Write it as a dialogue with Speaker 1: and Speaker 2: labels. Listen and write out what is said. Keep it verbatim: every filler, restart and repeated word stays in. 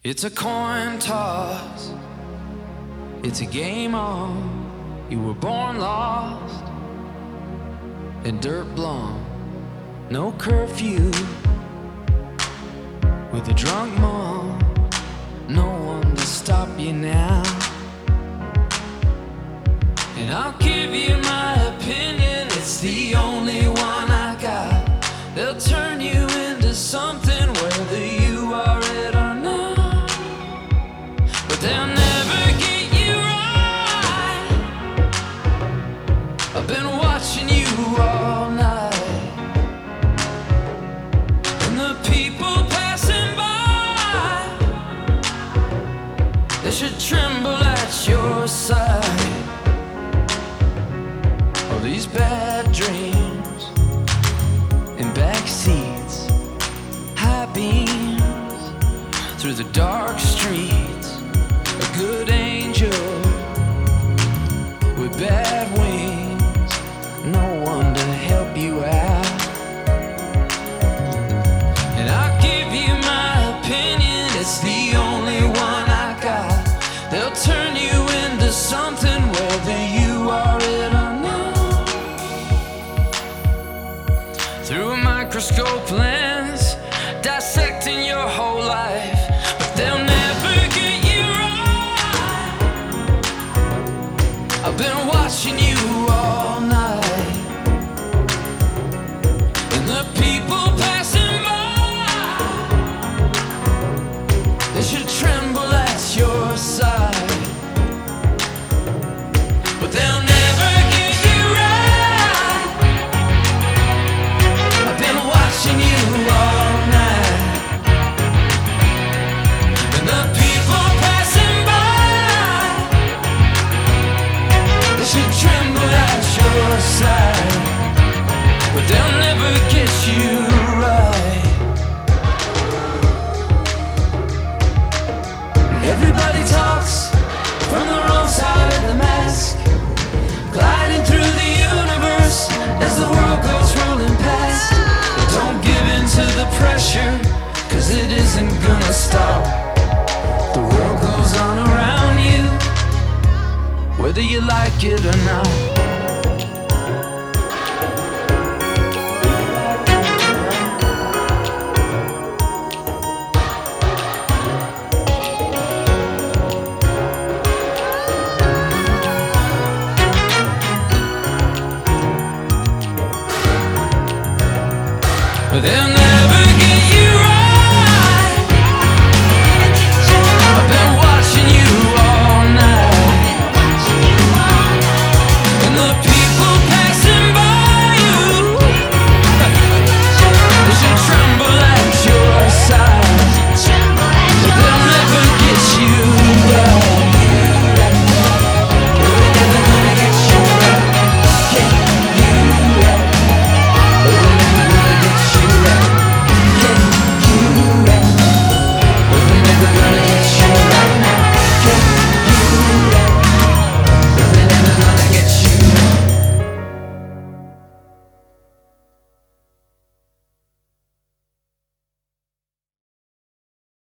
Speaker 1: It's a coin toss, it's a game on. You were born lost and dirt blonde. No curfew with a drunk mom. No one to stop you now. And I'll give you my opinion, it's the only one I got. They'll turn you into something whether you are it or not, but they'll never get you right. I've been watching you all night, and the people passing by, they should tremble at your side. All these bad dreams in back seats, high beams through the dark streets. A good angel with bad wings, no one to help you out. And I'll give you my opinion, it's the only one I got. They'll turn you into something whether you are it or not. Through a microscope lens, dissecting your whole life, but they'll never get you right. I've been watching you all night, and the people passing by, they should tremble at your side, but they'll never get you right. I've been watching you all night, and the people passing by, they should tremble at your side, but they'll never get you right. Everybody talks from the wrong side of the mask, gliding through the universe as the world goes rolling past. But don't give in to the pressure, cause it isn't gonna stop. The world goes on around you, whether you like it or not. But they'll